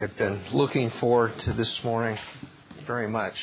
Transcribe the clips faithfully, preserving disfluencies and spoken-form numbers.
I've been looking forward to this morning very much.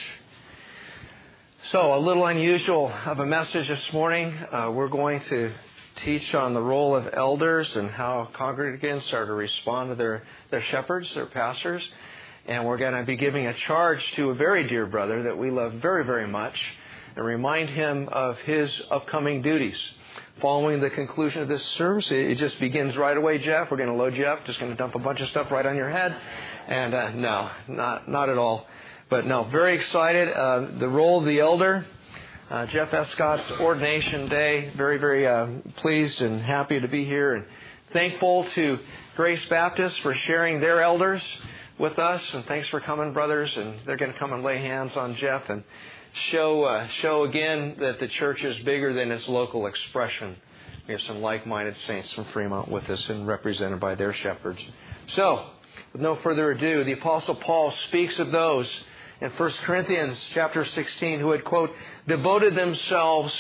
So, a little unusual of a message this morning. Uh, we're going to teach on the role of elders and how congregants are to respond to their, their shepherds, their pastors. And we're going to be giving a charge to a very dear brother that we love very, very much and remind him of his upcoming duties. Following the conclusion of this service, it just begins right away, Jeff. We're going to load you up, just going to dump a bunch of stuff right on your head. And uh, no, not not at all. But no, very excited. Uh, the role of the elder, uh, Jeff Escott's ordination day. Very, very uh, pleased and happy to be here. And thankful to Grace Baptist for sharing their elders with us. And thanks for coming, brothers. And they're going to come and lay hands on Jeff and show uh, show again that the church is bigger than its local expression. We have some like-minded saints from Fremont with us and represented by their shepherds. So, with no further ado, the Apostle Paul speaks of those in First Corinthians chapter sixteen who had, quote, devoted themselves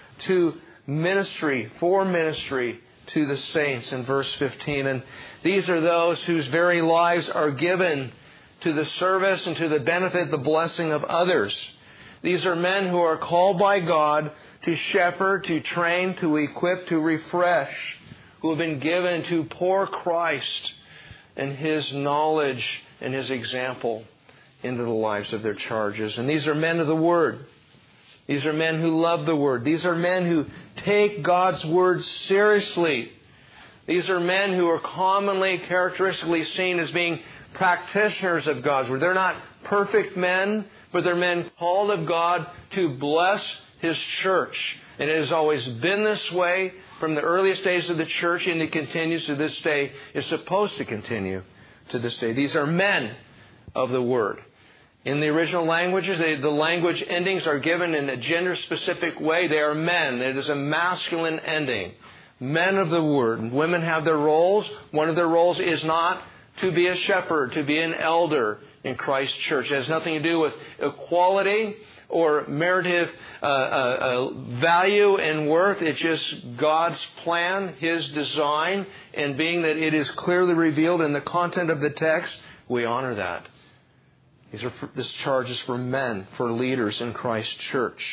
to ministry, for ministry to the saints in verse fifteen. And these are those whose very lives are given to the service and to the benefit, the blessing of others. These are men who are called by God to shepherd, to train, to equip, to refresh, who have been given to pour Christ and His knowledge and His example into the lives of their charges. And these are men of the Word. These are men who love the Word. These are men who take God's Word seriously. These are men who are commonly, characteristically seen as being practitioners of God's Word. They're not perfect men, but they're men called of God to bless His church. And it has always been this way from the earliest days of the church, and it continues to this day. It's supposed to continue to this day. These are men of the Word. In the original languages, they, the language endings are given in a gender-specific way. They are men. It is a masculine ending. Men of the Word. Women have their roles. One of their roles is not to be a shepherd, to be an elder in Christ's church. It has nothing to do with equality or meritive uh, uh, uh, value and worth. It's just God's plan, His design, and being that it is clearly revealed in the content of the text, we honor that. These are for, this charge is for men, for leaders in Christ's church.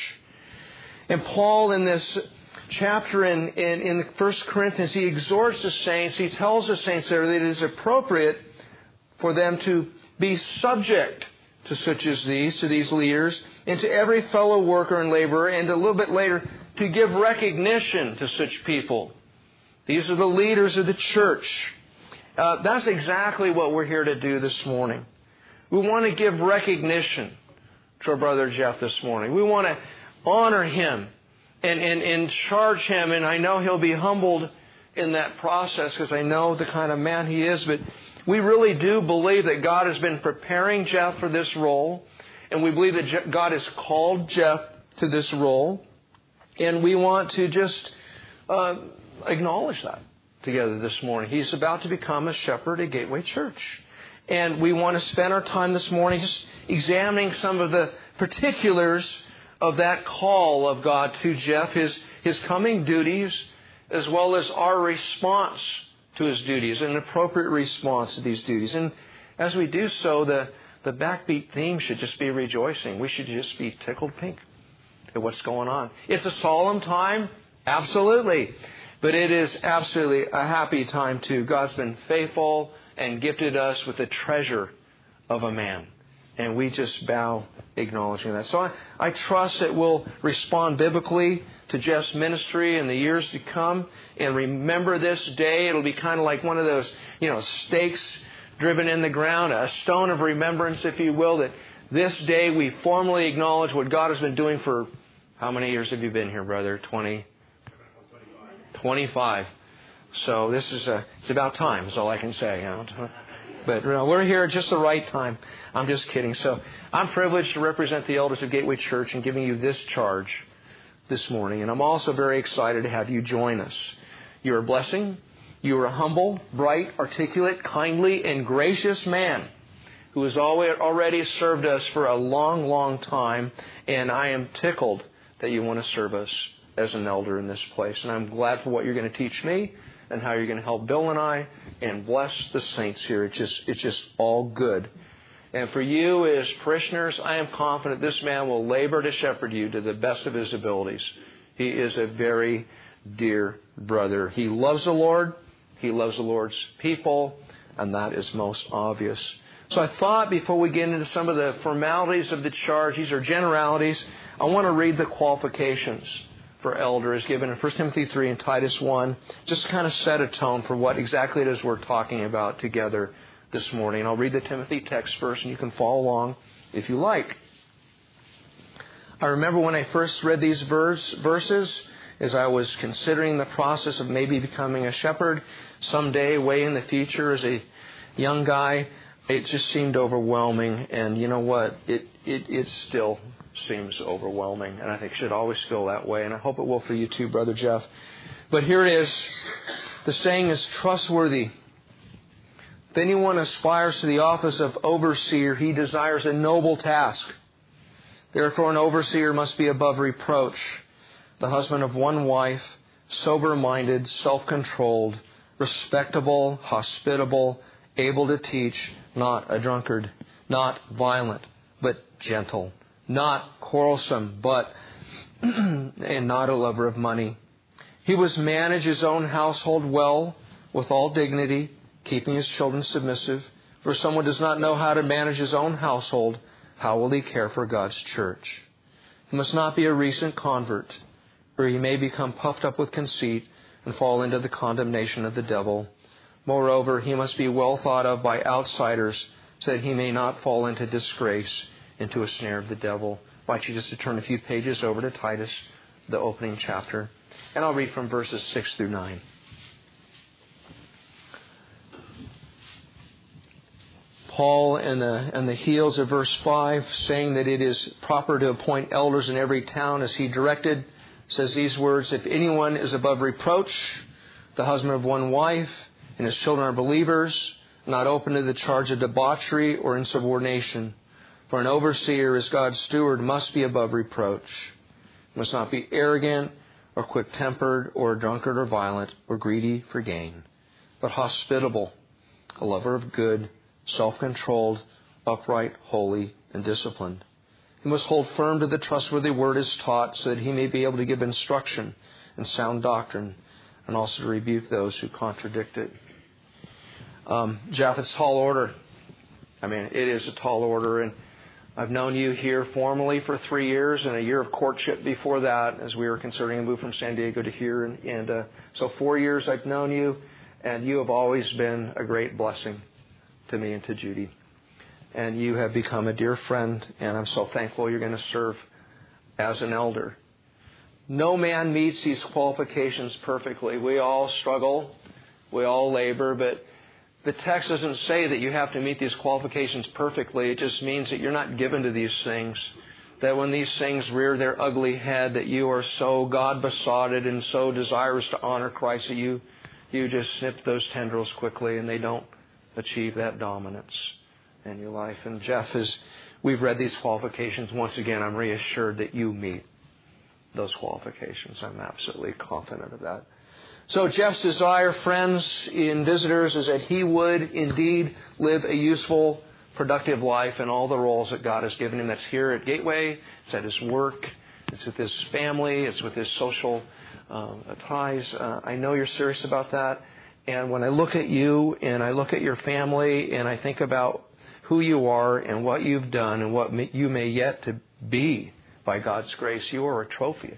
And Paul, in this chapter in, in, in First Corinthians, he exhorts the saints, he tells the saints there that it is appropriate for them to be subject to such as these, to these leaders, and to every fellow worker and laborer, and a little bit later, to give recognition to such people. These are the leaders of the church. Uh, that's exactly what we're here to do this morning. We want to give recognition to our brother Jeff this morning. We want to honor him and, and, and charge him, and I know he'll be humbled in that process because I know the kind of man he is, but we really do believe that God has been preparing Jeff for this role, and we believe that God has called Jeff to this role, and we want to just uh, acknowledge that together this morning. He's about to become a shepherd at Gateway Church, and we want to spend our time this morning just examining some of the particulars of that call of God to Jeff, his, his coming duties, as well as our response to his duties, an appropriate response to these duties. And as we do so, the, the backbeat theme should just be rejoicing. We should just be tickled pink at what's going on. It's a solemn time, absolutely. But it is absolutely a happy time too. God's been faithful and gifted us with the treasure of a man. And we just bow acknowledging that. So I, I trust that we'll respond biblically to Jeff's ministry in the years to come, and remember this day. It'll be kind of like one of those, you know, stakes driven in the ground, a stone of remembrance, if you will, that this day we formally acknowledge what God has been doing for, how many years have you been here, brother? twenty? twenty-five. So this is a, it's about time, is all I can say. You know? But you know, we're here at just the right time. I'm just kidding. So I'm privileged to represent the elders of Gateway Church in giving you this charge this morning. And I'm also very excited to have you join us. You're a blessing. You are a humble, bright, articulate, kindly, and gracious man who has already served us for a long, long time. And I am tickled that you want to serve us as an elder in this place. And I'm glad for what you're going to teach me and how you're going to help Bill and I and bless the saints here. It's just, it's just all good. And for you as parishioners, I am confident this man will labor to shepherd you to the best of his abilities. He is a very dear brother. He loves the Lord. He loves the Lord's people. And that is most obvious. So I thought before we get into some of the formalities of the charge, these are generalities, I want to read the qualifications for elder as given in First Timothy three and Titus one, just to kind of set a tone for what exactly it is we're talking about together this morning. I'll read the Timothy text first, and you can follow along if you like. I remember when I first read these verse, verses, as I was considering the process of maybe becoming a shepherd someday, way in the future as a young guy, it just seemed overwhelming. And you know what? It, it, it still seems overwhelming, and I think it should always feel that way, and I hope it will for you too, Brother Jeff. But here it is. The saying is trustworthy. If anyone aspires to the office of overseer, he desires a noble task. Therefore, an overseer must be above reproach, the husband of one wife, sober-minded, self-controlled, respectable, hospitable, able to teach, not a drunkard, not violent, but gentle, not quarrelsome, but and not a lover of money. He must manage his own household well, with all dignity, keeping his children submissive. For if someone does not know how to manage his own household, how will he care for God's church? He must not be a recent convert, or he may become puffed up with conceit and fall into the condemnation of the devil. Moreover, he must be well thought of by outsiders, so that he may not fall into disgrace, into a snare of the devil. I invite you just to turn a few pages over to Titus, the opening chapter. And I'll read from verses six through nine. Paul, in the, in the heels of verse five, saying that it is proper to appoint elders in every town as he directed, says these words, if anyone is above reproach, the husband of one wife, and his children are believers, not open to the charge of debauchery or insubordination. For an overseer as God's steward must be above reproach. He must not be arrogant or quick-tempered or a drunkard or violent or greedy for gain, but hospitable, a lover of good, self-controlled, upright, holy, and disciplined. He must hold firm to the trustworthy word as taught, so that he may be able to give instruction in sound doctrine and also to rebuke those who contradict it. Um, Jeff, it's a tall order. I mean, it is a tall order, and I've known you here formally for three years and a year of courtship before that as we were considering a move from San Diego to here. And, and uh, so four years I've known you, and you have always been a great blessing to me and to Judy. And you have become a dear friend, and I'm so thankful you're going to serve as an elder. No man meets these qualifications perfectly. We all struggle. We all labor, but the text doesn't say that you have to meet these qualifications perfectly. It just means that you're not given to these things. That when these things rear their ugly head, that you are so God-besotted and so desirous to honor Christ that you, you just snip those tendrils quickly and they don't achieve that dominance in your life. And Jeff, as we've read these qualifications, once again, I'm reassured that you meet those qualifications. I'm absolutely confident of that. So Jeff's desire, friends and visitors, is that he would indeed live a useful, productive life in all the roles that God has given him. That's here at Gateway, it's at his work, it's with his family, it's with his social uh, ties. Uh, I know you're serious about that. And when I look at you and I look at your family and I think about who you are and what you've done and what may, you may yet to be by God's grace, you are a trophy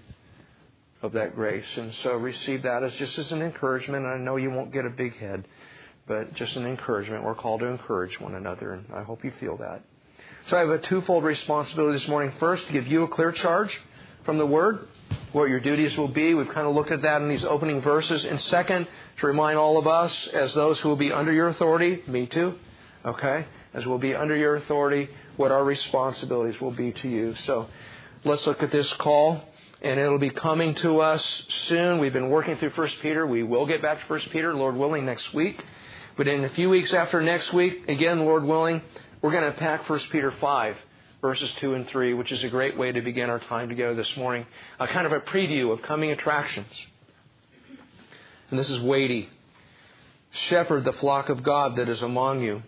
of that grace. And so receive that as just as an encouragement. I know you won't get a big head, but just an encouragement. We're called to encourage one another, and I hope you feel that. So I have a twofold responsibility this morning. First, to give you a clear charge from the Word, what your duties will be. We've kind of looked at that in these opening verses. And second, to remind all of us, as those who will be under your authority, me too, okay, as we'll be under your authority, what our responsibilities will be to you. So let's look at this call. And it'll be coming to us soon. We've been working through First Peter. We will get back to First Peter, Lord willing, next week. But in a few weeks after next week, again, Lord willing, we're going to attack First Peter five, verses two and three, which is a great way to begin our time together this morning. A kind of a preview of coming attractions. And this is weighty. shepherd the flock of God that is among you,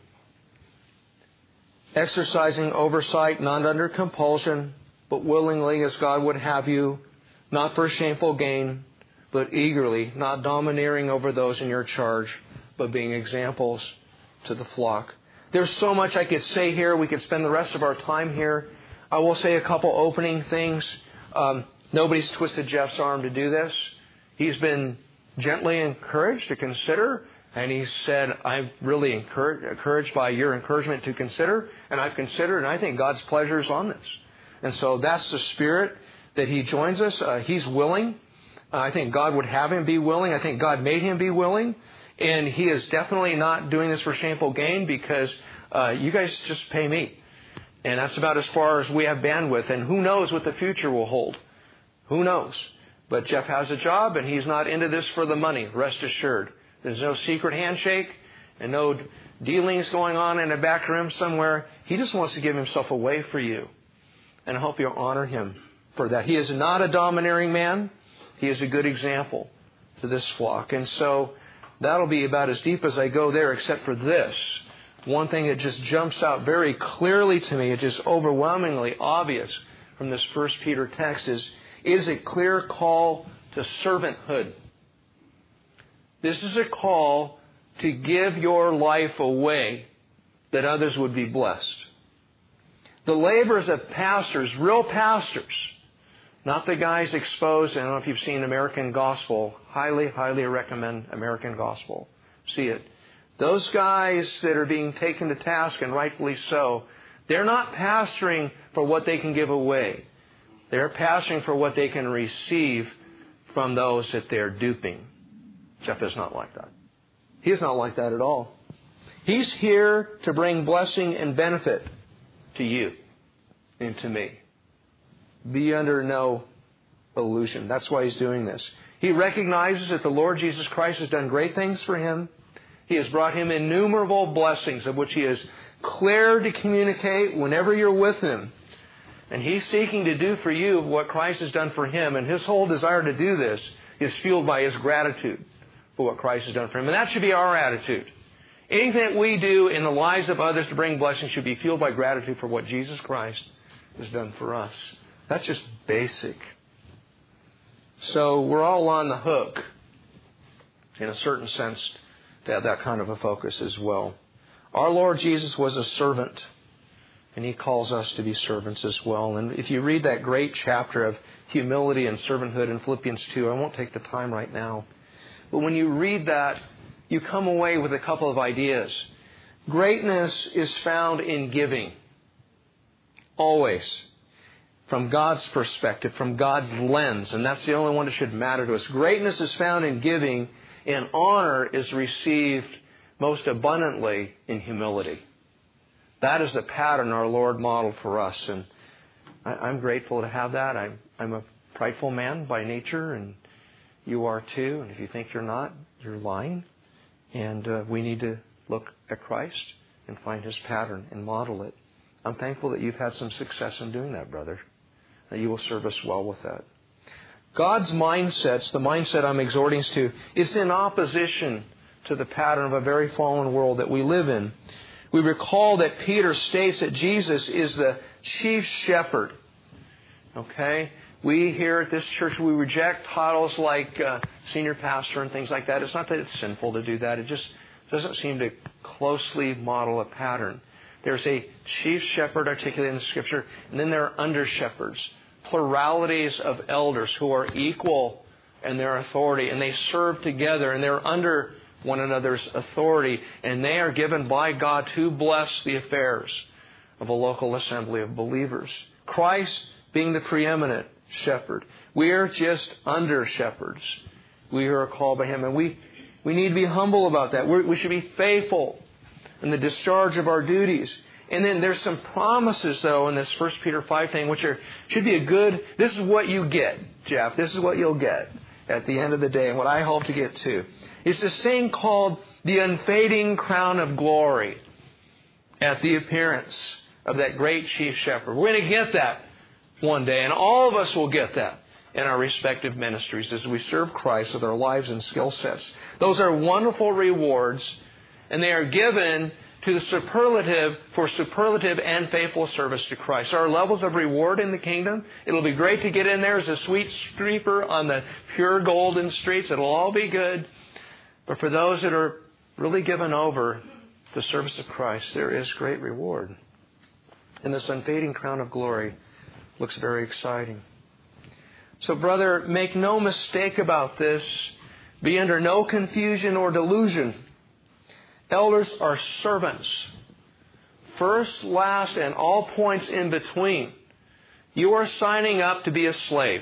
exercising oversight, not under compulsion, but willingly as God would have you, not for shameful gain, but eagerly, not domineering over those in your charge, but being examples to the flock. There's so much I could say here. We could spend the rest of our time here. I will say a couple opening things. Um, nobody's twisted Jeff's arm to do this. He's been gently encouraged to consider, and he said, I'm really encouraged, encouraged by your encouragement to consider, and I've considered, and I think God's pleasure is on this. And so that's the spirit that he joins us. Uh, he's willing. Uh, I think God would have him be willing. I think God made him be willing. And he is definitely not doing this for shameful gain, because uh, you guys just pay me. And that's about as far as we have bandwidth. And who knows what the future will hold. Who knows? But Jeff has a job, and he's not into this for the money, rest assured. There's no secret handshake and no dealings going on in a back room somewhere. He just wants to give himself away for you. And I hope you'll honor him for that. He is not a domineering man. He is a good example to this flock. And so that'll be about as deep as I go there, except for this. One thing that just jumps out very clearly to me, it's just overwhelmingly obvious from this First Peter text, is, is a clear call to servanthood. This is a call to give your life away that others would be blessed. The labors of pastors, real pastors, not the guys exposed. I don't know if you've seen American Gospel. Highly, highly recommend American Gospel. See it. Those guys that are being taken to task, and rightfully so, they're not pastoring for what they can give away. They're pastoring for what they can receive from those that they're duping. Jeff is not like that. He is not like that at all. He's here to bring blessing and benefit to you and to me. Be under no illusion. That's why he's doing this. He recognizes that the Lord Jesus Christ has done great things for him. He has brought him innumerable blessings, of which he is clear to communicate whenever you're with him. And he's seeking to do for you what Christ has done for him. And his whole desire to do this is fueled by his gratitude for what Christ has done for him. And that should be our attitude. Anything that we do in the lives of others to bring blessing should be fueled by gratitude for what Jesus Christ has done for us. That's just basic. So we're all on the hook, in a certain sense, to have that kind of a focus as well. Our Lord Jesus was a servant, and he calls us to be servants as well. And if you read that great chapter of humility and servanthood in Philippians two, I won't take the time right now, but when you read that, you come away with a couple of ideas. Greatness is found in giving. Always. From God's perspective, from God's lens. And that's the only one that should matter to us. Greatness is found in giving, and honor is received most abundantly in humility. That is the pattern our Lord modeled for us. And I, I'm grateful to have that. I'm, I'm a prideful man by nature, and you are too. And if you think you're not, you're lying. And uh, we need to look at Christ and find his pattern and model it. I'm thankful that you've had some success in doing that, brother. That you will serve us well with that. God's mindsets, the mindset I'm exhorting us to, is in opposition to the pattern of a very fallen world that we live in. We recall that Peter states that Jesus is the chief shepherd. Okay? We here at this church, we reject titles like uh, senior pastor and things like that. It's not that it's sinful to do that. It just doesn't seem to closely model a pattern. There's a chief shepherd articulated in the Scripture, and then there are under shepherds, pluralities of elders who are equal in their authority, and they serve together, and they're under one another's authority, and they are given by God to bless the affairs of a local assembly of believers. Christ being the preeminent shepherd. We are just under shepherds. We are called by him, and we, we need to be humble about that. We're, we should be faithful in the discharge of our duties. And then there's some promises, though, in this First Peter five thing, which are should be a good, this is what you get, Jeff. This is what you'll get at the end of the day, and what I hope to get to. It's this thing called the unfading crown of glory at the appearance of that great chief shepherd. We're going to get that one day, and all of us will get that. in our respective ministries as we serve Christ with our lives and skill sets. Those are wonderful rewards, and they are given to the superlative for superlative and faithful service to Christ. There are levels of reward in the kingdom. It'll be great to get in there as a sweet sweeper on the pure golden streets. It'll all be good. But for those that are really given over to the service of Christ, there is great reward. And this unfading crown of glory looks very exciting. So, brother, make no mistake about this. Be under no confusion or delusion. Elders are servants. First, last, and all points in between. You are signing up to be a slave.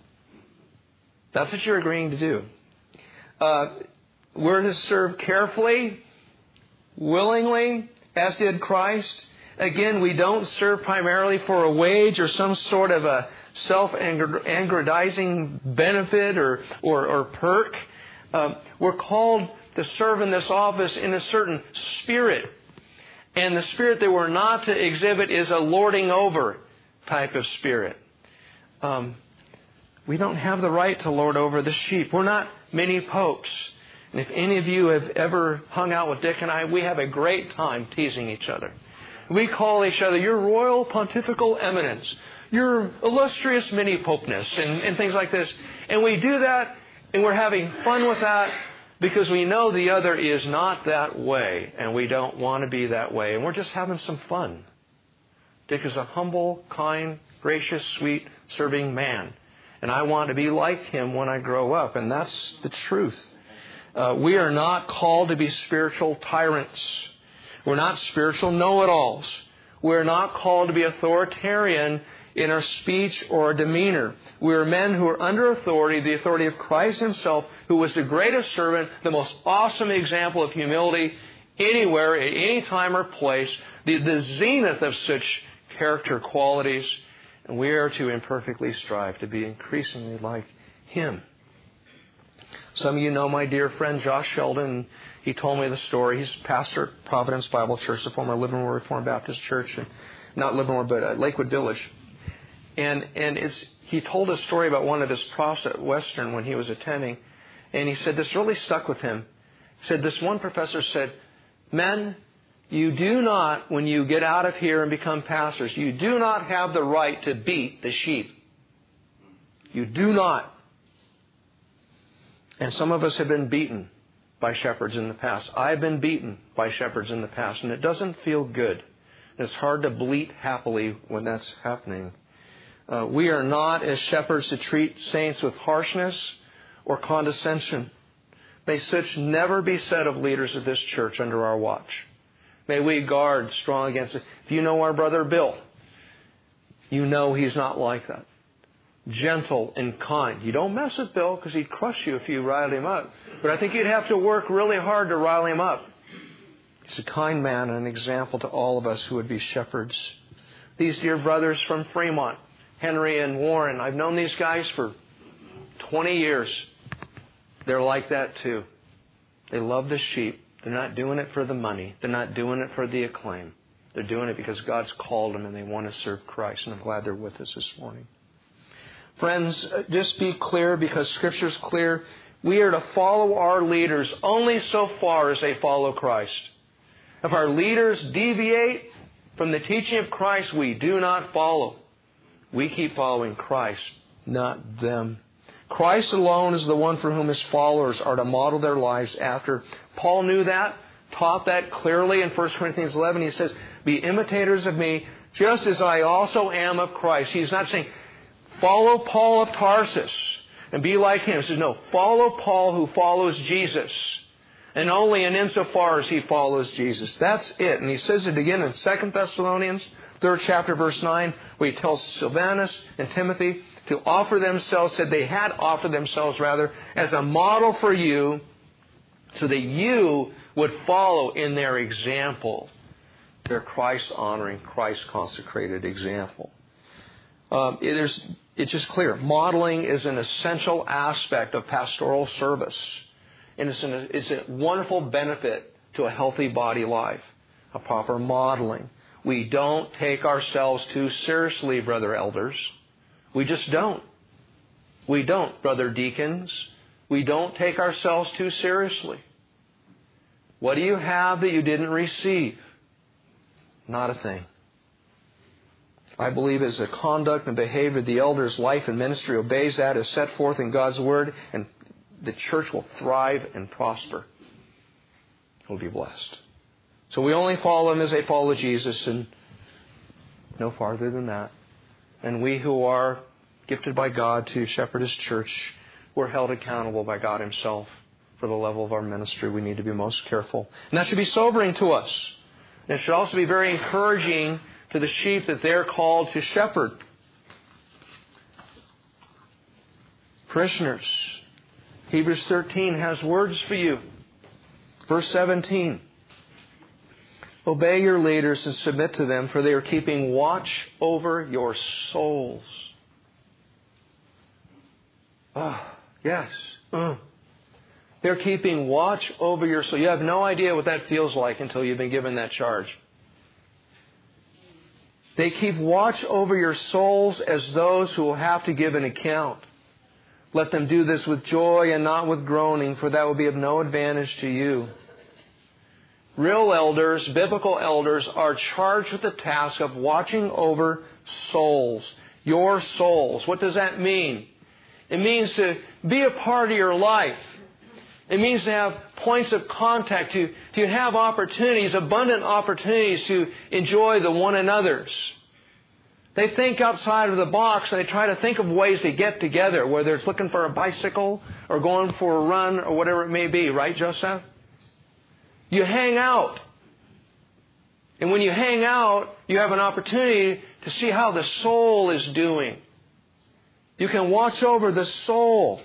That's what you're agreeing to do. Uh, we're to serve carefully, willingly, as did Christ. Again, we don't serve primarily for a wage or some sort of a self-aggrandizing benefit or, or, or perk. Uh, we're called to serve in this office in a certain spirit. And the spirit that we're not to exhibit is a lording over type of spirit. Um, we don't have the right to lord over the sheep. We're not mini popes. And if any of you have ever hung out with Dick and I, we have a great time teasing each other. We call each other, your royal pontifical eminence, your illustrious mini popeness, and, and things like this. And we do that, and we're having fun with that, because we know the other is not that way, and we don't want to be that way, and we're just having some fun. Dick is a humble, kind, gracious, sweet, serving man, and I want to be like him when I grow up, and that's the truth. Uh, we are not called to be spiritual tyrants. We're not spiritual know-it-alls. We're not called to be authoritarian in our speech or our demeanor. We are men who are under authority, the authority of Christ Himself, who was the greatest servant, the most awesome example of humility anywhere, at any time or place, the, the zenith of such character qualities. And we are to imperfectly strive to be increasingly like Him. Some of you know my dear friend Josh Sheldon. He told me the story. He's pastor at Providence Bible Church, the former Livermore Reformed Baptist Church, and not Livermore, but uh, Lakewood Village. And and it's, he told a story about one of his profs at Western when he was attending, and he said this really stuck with him. He said this one professor said, "Men, you do not, when you get out of here and become pastors, you do not have the right to beat the sheep. You do not." And some of us have been beaten by shepherds in the past. I've been beaten by shepherds in the past, and it doesn't feel good. And it's hard to bleat happily when that's happening. Uh, we are not, as shepherds, to treat saints with harshness or condescension. May such never be said of leaders of this church under our watch. May we guard strong against it. If you know our brother Bill, you know he's not like that. Gentle and kind. You don't mess with Bill because he'd crush you if you riled him up. But I think you'd have to work really hard to rile him up. He's a kind man and an example to all of us who would be shepherds. These dear brothers from Fremont, Henry and Warren, I've known these guys for twenty years. They're like that too. They love the sheep. They're not doing it for the money. They're not doing it for the acclaim. They're doing it because God's called them and they want to serve Christ. And I'm glad they're with us this morning. Friends, just be clear, because Scripture's clear. We are to follow our leaders only so far as they follow Christ. If our leaders deviate from the teaching of Christ, we do not follow. We keep following Christ, not them. Christ alone is the one for whom His followers are to model their lives after. Paul knew that, taught that clearly in First Corinthians eleven. He says, "Be imitators of me, just as I also am of Christ." He's not saying, follow Paul of Tarsus and be like him. He says, no, follow Paul who follows Jesus. And only in insofar as he follows Jesus. That's it. And he says it again in Second Thessalonians, third chapter, verse nine, where he tells Silvanus and Timothy to offer themselves, said they had offered themselves rather, as a model for you, so that you would follow in their example, their Christ-honoring, Christ-consecrated example. Um, it is, it's just clear. Modeling is an essential aspect of pastoral service. And it's, an, it's a wonderful benefit to a healthy body life, a proper modeling. We don't take ourselves too seriously, brother elders. We just don't. We don't, brother deacons. We don't take ourselves too seriously. What do you have that you didn't receive? Not a thing. I believe as the conduct and behavior of the elders' life and ministry obeys that as set forth in God's Word, and the church will thrive and prosper. It will be blessed. So we only follow them as they follow Jesus, and no farther than that. And we who are gifted by God to shepherd His church, we're held accountable by God Himself for the level of our ministry. We need to be most careful. And that should be sobering to us. And it should also be very encouraging to the sheep that they're called to shepherd. Parishioners, Hebrews thirteen has words for you. Verse seventeen. Obey your leaders and submit to them, for they are keeping watch over your souls. Ah, oh, yes. Mm. They're keeping watch over your soul. You have no idea what that feels like until you've been given that charge. They keep watch over your souls as those who will have to give an account. Let them do this with joy and not with groaning, for that will be of no advantage to you. Real elders, biblical elders, are charged with the task of watching over souls. Your souls. What does that mean? It means to be a part of your life. It means to have points of contact, to, to have opportunities, abundant opportunities to enjoy the one another's. They think outside of the box and they try to think of ways to get together, whether it's looking for a bicycle or going for a run or whatever it may be. Right, Joseph? You hang out. And when you hang out, you have an opportunity to see how the soul is doing. You can watch over the soul.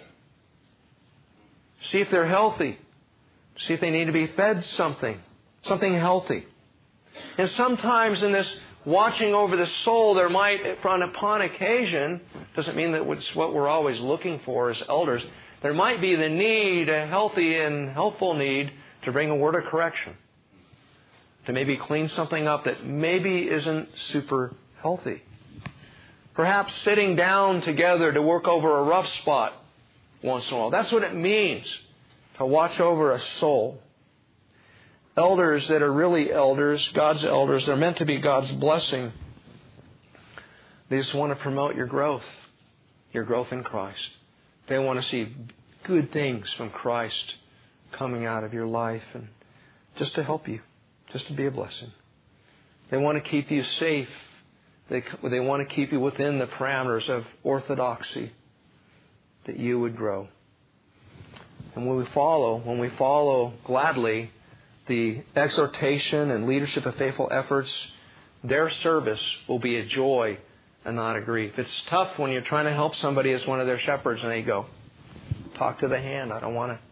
See if they're healthy. See if they need to be fed something. Something healthy. And sometimes in this watching over the soul, there might, upon occasion, doesn't mean that it's what we're always looking for as elders, there might be the need, a healthy and helpful need, to bring a word of correction. To maybe clean something up that maybe isn't super healthy. Perhaps sitting down together to work over a rough spot once in a while. That's what it means to watch over a soul. Elders that are really elders, God's elders, they're meant to be God's blessing. They just want to promote your growth, your growth in Christ. They want to see good things from Christ coming out of your life, and just to help you, just to be a blessing. They want to keep you safe. They, they want to keep you within the parameters of orthodoxy, that you would grow. And when we follow, when we follow gladly the exhortation and leadership of faithful efforts, their service will be a joy and not a grief. It's tough when you're trying to help somebody as one of their shepherds and they go, talk to the hand. I don't want to.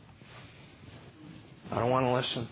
I don't want to listen.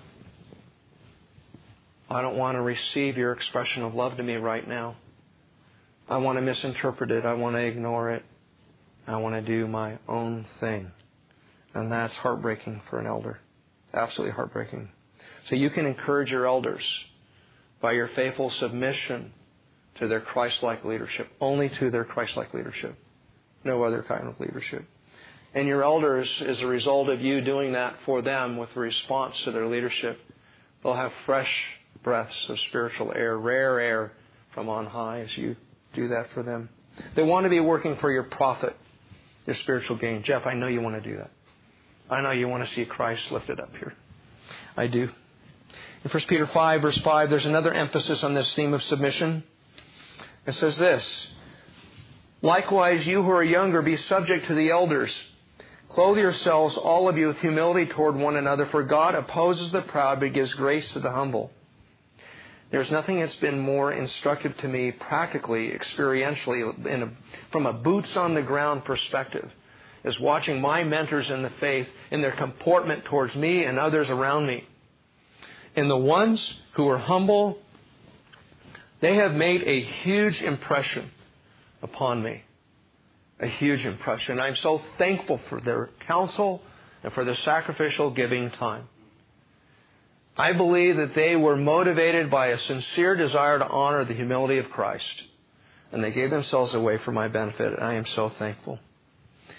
I don't want to receive your expression of love to me right now. I want to misinterpret it. I want to ignore it. I want to do my own thing. And that's heartbreaking for an elder. Absolutely heartbreaking. So you can encourage your elders by your faithful submission to their Christ-like leadership. Only to their Christ-like leadership. No other kind of leadership. And your elders, as a result of you doing that for them with response to their leadership, they'll have fresh breaths of spiritual air, rare air from on high as you do that for them. They want to be working for your profit, your spiritual gain. Jeff, I know you want to do that. I know you want to see Christ lifted up here. I do. In First Peter five, verse five, there's another emphasis on this theme of submission. It says this, likewise, you who are younger, be subject to the elders. Clothe yourselves, all of you, with humility toward one another, for God opposes the proud, but gives grace to the humble. There's nothing that's been more instructive to me practically, experientially, in a, from a boots-on-the-ground perspective, is watching my mentors in the faith in their comportment towards me and others around me. And the ones who are humble, they have made a huge impression upon me. A huge impression. I'm so thankful for their counsel and for their sacrificial giving time. I believe that they were motivated by a sincere desire to honor the humility of Christ. And they gave themselves away for my benefit, and I am so thankful.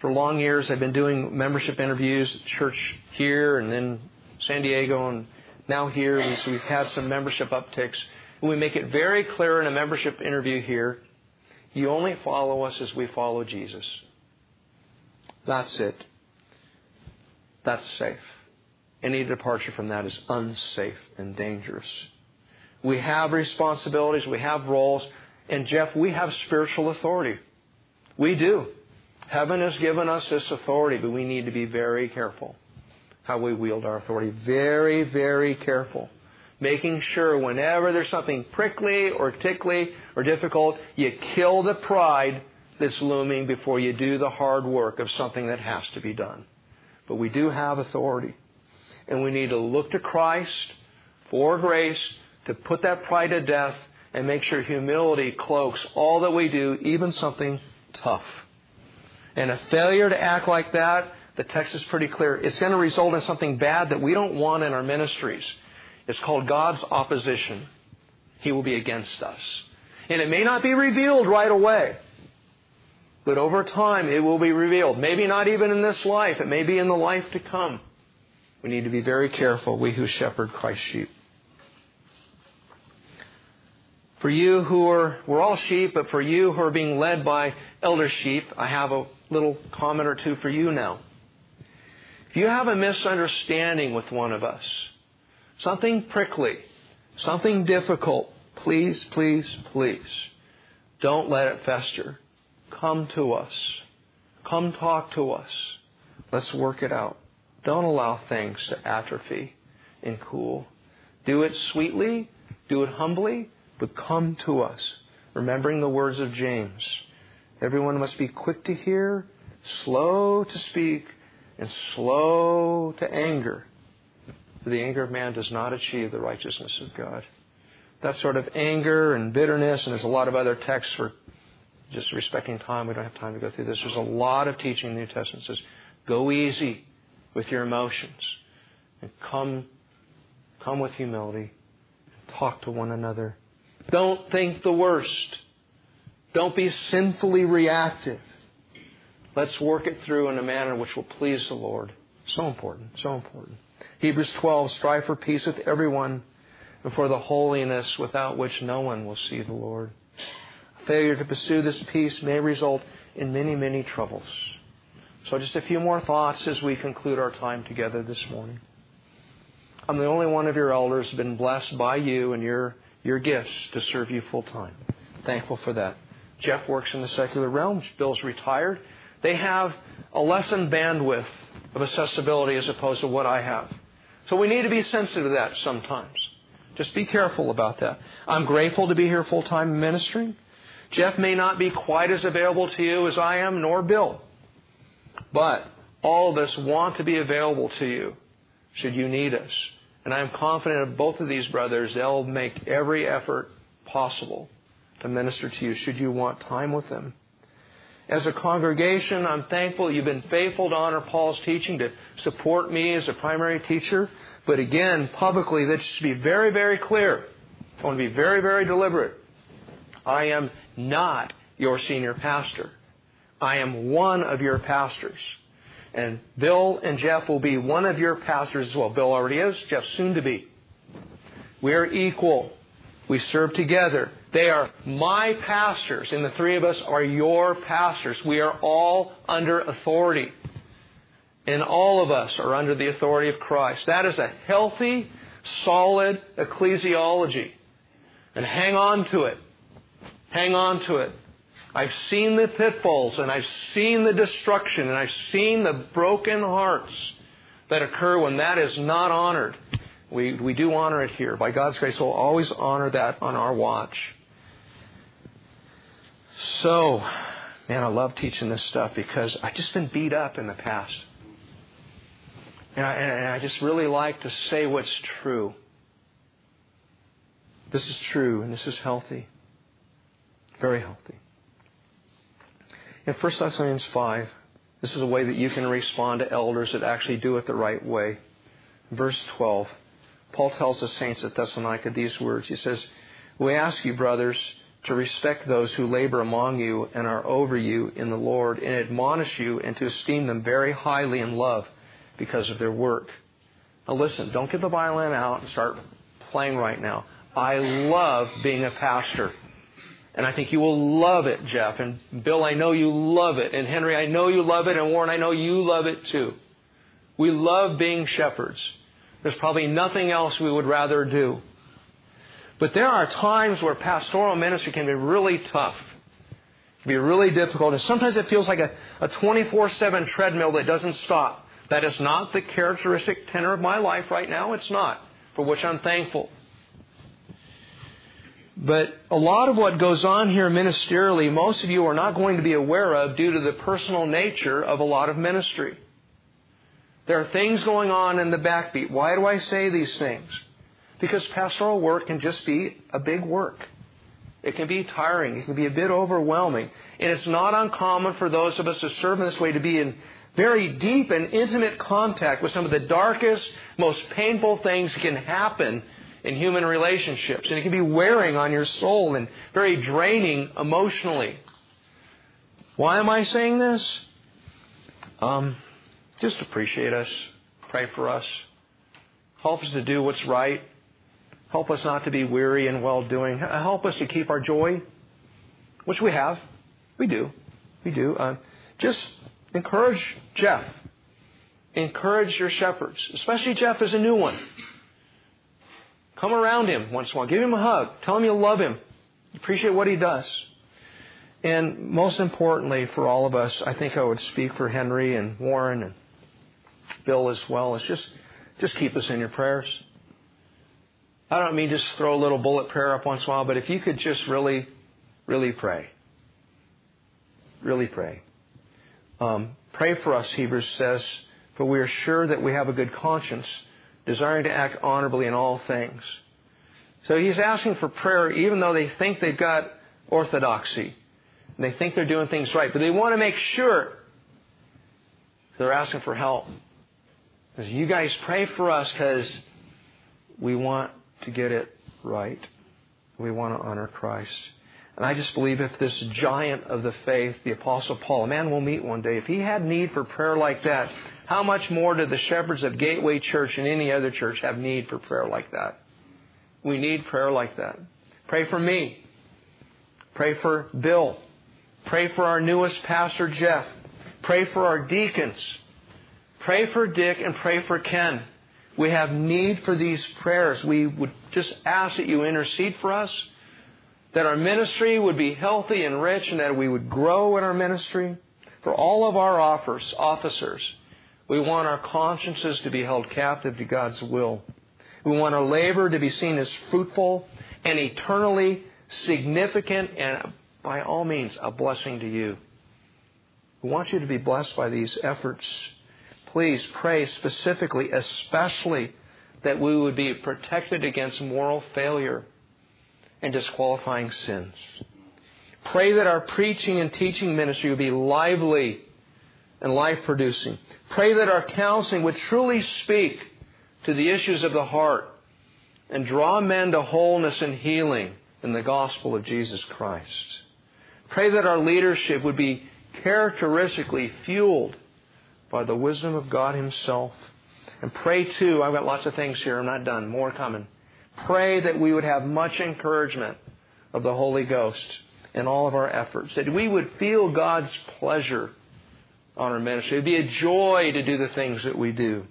For long years, I've been doing membership interviews at church here and then San Diego and now here. So we've had some membership upticks. And we make it very clear in a membership interview here, you only follow us as we follow Jesus. That's it. That's safe. Any departure from that is unsafe and dangerous. We have responsibilities. We have roles. And Jeff, we have spiritual authority. We do. Heaven has given us this authority, but we need to be very careful how we wield our authority. Very, very careful. Making sure whenever there's something prickly or tickly or difficult, you kill the pride that's looming before you do the hard work of something that has to be done. But we do have authority. And we need to look to Christ for grace to put that pride to death and make sure humility cloaks all that we do, even something tough. And a failure to act like that, the text is pretty clear. It's going to result in something bad that we don't want in our ministries. It's called God's opposition. He will be against us. And it may not be revealed right away. But over time, it will be revealed. Maybe not even in this life. It may be in the life to come. We need to be very careful, we who shepherd Christ's sheep. For you who are, we're all sheep, but for you who are being led by elder sheep, I have a little comment or two for you now. If you have a misunderstanding with one of us, something prickly, something difficult, please, please, please, don't let it fester. Come to us. Come talk to us. Let's work it out. Don't allow things to atrophy and cool. Do it sweetly, do it humbly, but come to us, remembering the words of James. Everyone must be quick to hear, slow to speak, and slow to anger. For the anger of man does not achieve the righteousness of God. That sort of anger and bitterness, and there's a lot of other texts for just respecting time. We don't have time to go through this. There's a lot of teaching in the New Testament that says, go easy with your emotions and come, come with humility. Talk to one another. Don't think the worst. Don't be sinfully reactive. Let's work it through in a manner which will please the Lord. So important, so important. Hebrews twelve, strive for peace with everyone and for the holiness without which no one will see the Lord. Failure to pursue this peace may result in many, many troubles. So just a few more thoughts as we conclude our time together this morning. I'm the only one of your elders who's been blessed by you and your, your gifts to serve you full time. Thankful for that. Jeff works in the secular realm. Bill's retired. They have a lessened bandwidth of accessibility as opposed to what I have. So we need to be sensitive to that sometimes. Just be careful about that. I'm grateful to be here full time ministering. Jeff may not be quite as available to you as I am, nor Bill. But all of us want to be available to you should you need us. And I'm confident of both of these brothers. They'll make every effort possible to minister to you should you want time with them. As a congregation, I'm thankful you've been faithful to honor Paul's teaching, to support me as a primary teacher. But again, publicly, that should be very, very clear. I want to be very, very deliberate. I am not your senior pastor. I am one of your pastors. And Bill and Jeff will be one of your pastors as well. Bill already is. Jeff soon to be. We are equal. We serve together. They are my pastors, and the three of us are your pastors. We are all under authority. And all of us are under the authority of Christ. That is a healthy, solid ecclesiology. And hang on to it. Hang on to it. I've seen the pitfalls, and I've seen the destruction, and I've seen the broken hearts that occur when that is not honored. We, we do honor it here. By God's grace, we'll always honor that on our watch. So, man, I love teaching this stuff because I've just been beat up in the past. And I, and I just really like to say what's true. This is true, and this is healthy. Very healthy. In First Thessalonians five, this is a way that you can respond to elders that actually do it the right way. Verse twelve, Paul tells the saints at Thessalonica these words. He says, we ask you, brothers, to respect those who labor among you and are over you in the Lord, and admonish you, and to esteem them very highly in love because of their work. Now listen, don't get the violin out and start playing right now. I love being a pastor. And I think you will love it, Jeff. And Bill, I know you love it. And Henry, I know you love it. And Warren, I know you love it too. We love being shepherds. There's probably nothing else we would rather do. But there are times where pastoral ministry can be really tough. It can be really difficult. And sometimes it feels like a, a twenty-four seven treadmill that doesn't stop. That is not the characteristic tenor of my life right now. It's not, for which I'm thankful. But a lot of what goes on here ministerially, most of you are not going to be aware of due to the personal nature of a lot of ministry. There are things going on in the backbeat. Why do I say these things? Because pastoral work can just be a big work. It can be tiring. It can be a bit overwhelming. And it's not uncommon for those of us who serve in this way to be in very deep and intimate contact with some of the darkest, most painful things that can happen in human relationships. And it can be wearing on your soul and very draining emotionally. Why am I saying this? Um, just appreciate us. Pray for us. Help us to do what's right. Help us not to be weary in well-doing. Help us to keep our joy, which we have. We do. We do. Uh, just encourage Jeff. Encourage your shepherds, especially Jeff is a new one. Come around him once in a while. Give him a hug. Tell him you love him. Appreciate what he does. And most importantly for all of us, I think I would speak for Henry and Warren and Bill as well, is just, just keep us in your prayers. I don't mean just throw a little bullet prayer up once in a while, but if you could just really, really pray. Really pray. Um, pray for us, Hebrews says, for we are sure that we have a good conscience, desiring to act honorably in all things. So he's asking for prayer even though they think they've got orthodoxy. And they think they're doing things right. But they want to make sure they're asking for help. Because you guys pray for us because we want to get it right. We want to honor Christ. And I just believe if this giant of the faith, the Apostle Paul, a man we'll meet one day, if he had need for prayer like that, how much more do the shepherds of Gateway Church and any other church have need for prayer like that? We need prayer like that. Pray for me. Pray for Bill. Pray for our newest pastor, Jeff. Pray for our deacons. Pray for Dick and pray for Ken. We have need for these prayers. We would just ask that you intercede for us, that our ministry would be healthy and rich, and that we would grow in our ministry. For all of our offers, officers, we want our consciences to be held captive to God's will. We want our labor to be seen as fruitful and eternally significant and, by all means, a blessing to you. We want you to be blessed by these efforts. Please pray specifically, especially, that we would be protected against moral failure and disqualifying sins. Pray that our preaching and teaching ministry would be lively and life-producing. Pray that our counseling would truly speak to the issues of the heart and draw men to wholeness and healing in the gospel of Jesus Christ. Pray that our leadership would be characteristically fueled by the wisdom of God Himself. And pray too, I've got lots of things here, I'm not done, more coming. Pray that we would have much encouragement of the Holy Ghost in all of our efforts. That we would feel God's pleasure on our ministry. It would be a joy to do the things that we do.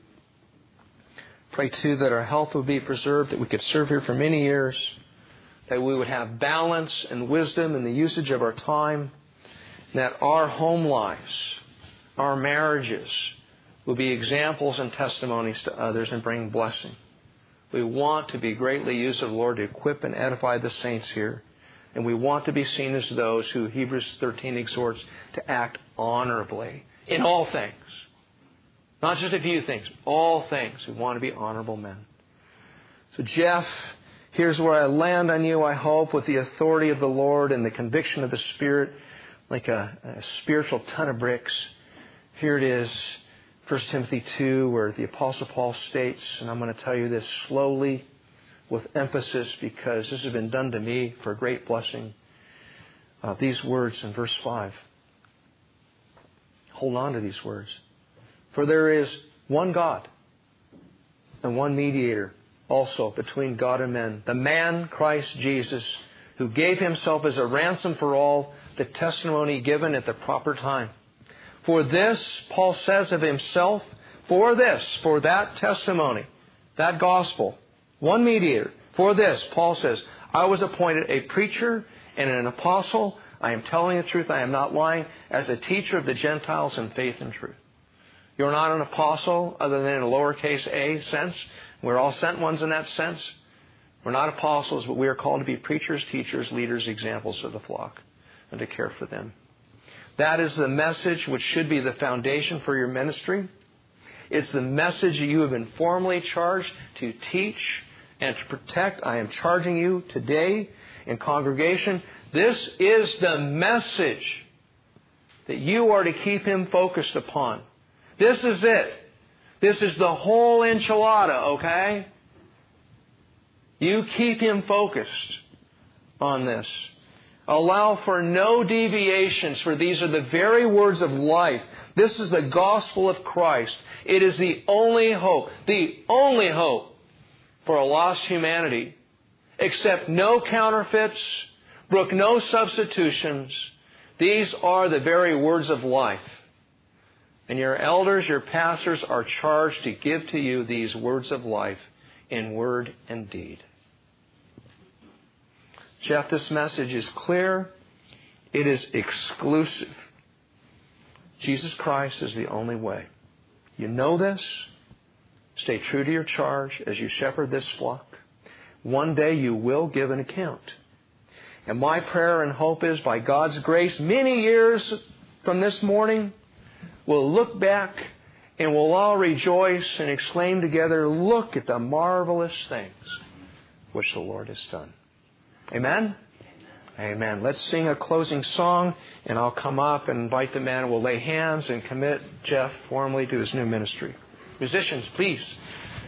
Pray too that our health would be preserved, that we could serve here for many years, that we would have balance and wisdom in the usage of our time, and that our home lives, our marriages, will be examples and testimonies to others and bring blessing. We want to be greatly used of the Lord to equip and edify the saints here. And we want to be seen as those who Hebrews thirteen exhorts to act honorably in all things. Not just a few things, all things. We want to be honorable men. So Jeff, here's where I land on you, I hope, with the authority of the Lord and the conviction of the Spirit, like a, a spiritual ton of bricks. Here it is, First Timothy two, where the Apostle Paul states, and I'm going to tell you this slowly with emphasis because this has been done to me for great blessing. uh, these words in verse five. Hold on to these words. For there is one God and one mediator also between God and men, the man Christ Jesus, who gave himself as a ransom for all, the testimony given at the proper time. For this, Paul says of himself, for this, for that testimony, that gospel, one mediator, for this, Paul says, I was appointed a preacher and an apostle. I am telling the truth, I am not lying, as a teacher of the Gentiles in faith and truth. You're not an apostle other than in a lowercase a sense. We're all sent ones in that sense. We're not apostles, but we are called to be preachers, teachers, leaders, examples of the flock, and to care for them. That is the message which should be the foundation for your ministry. It's the message that you have been formally charged to teach and to protect. I am charging you today in congregation. This is the message that you are to keep him focused upon. This is it. This is the whole enchilada, okay? You keep him focused on this. Allow for no deviations, for these are the very words of life. This is the gospel of Christ. It is the only hope, the only hope for a lost humanity. Accept no counterfeits, brook no substitutions. These are the very words of life. And your elders, your pastors are charged to give to you these words of life in word and deed. Jeff, this message is clear. It is exclusive. Jesus Christ is the only way. You know this. Stay true to your charge as you shepherd this flock. One day you will give an account. And my prayer and hope is, by God's grace, many years from this morning, we'll look back and we'll all rejoice and exclaim together, look at the marvelous things which the Lord has done. Amen? Amen. Let's sing a closing song, and I'll come up and invite the man. We'll lay hands and commit Jeff formally to his new ministry. Musicians, please